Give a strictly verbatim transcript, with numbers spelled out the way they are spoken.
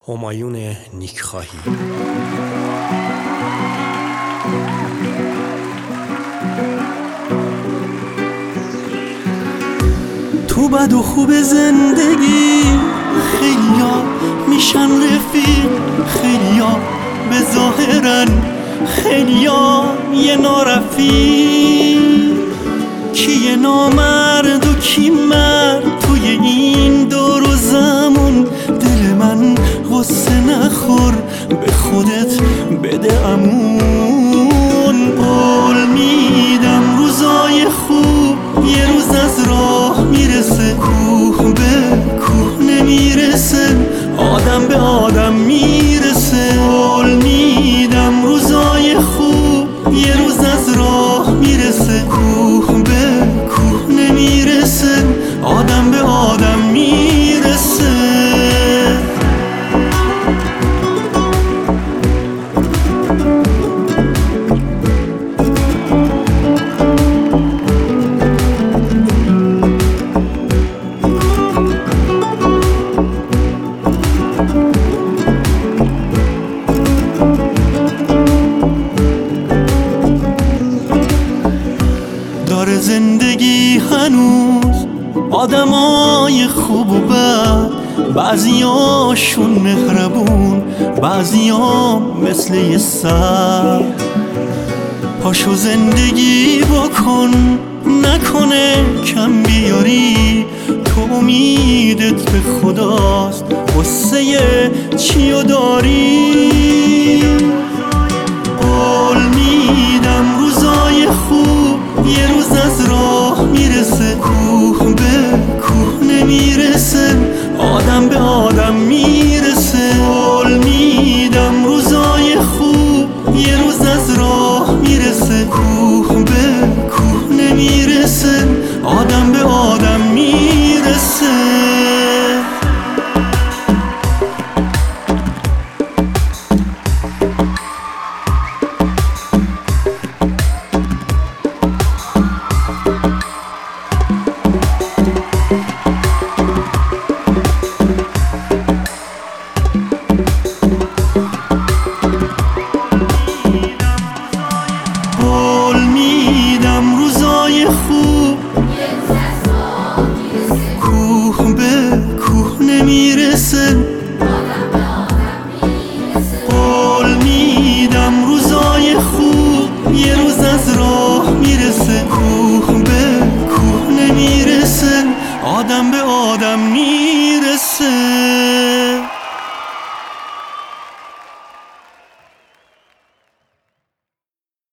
همایون نیکخواهی. تو بد و خوب زندگی خیلیا میشن رفیق، خیلیا به ظاهرن، خیلیا یه نارفیق. کیه نامرد و کی مرد توی این دور و زمان؟ دل من غصه نخور، به خودت بده امون. قول میدم روزای خوب یه روز از راه میرسه، کوه به کوه نمیرسه، آدم به آدم میرسه. قول میدم روزای خوب یه روز از راه میرسه، کوه به کوه نمیرسه، آدم به آدم میرسه. داره زندگی هنوز آدمای خوب و بد، بعضیاشون مهربون، بعضیام مثل یه سر. پاشو زندگی بکن، نکنه کم بیاری، تو امیدت به خداست، قصه چیو داری؟ قول میدم روزای خوب یه روز از راه میرسه، کوه به کوه نمیرسه، آدم به آدم میرسه.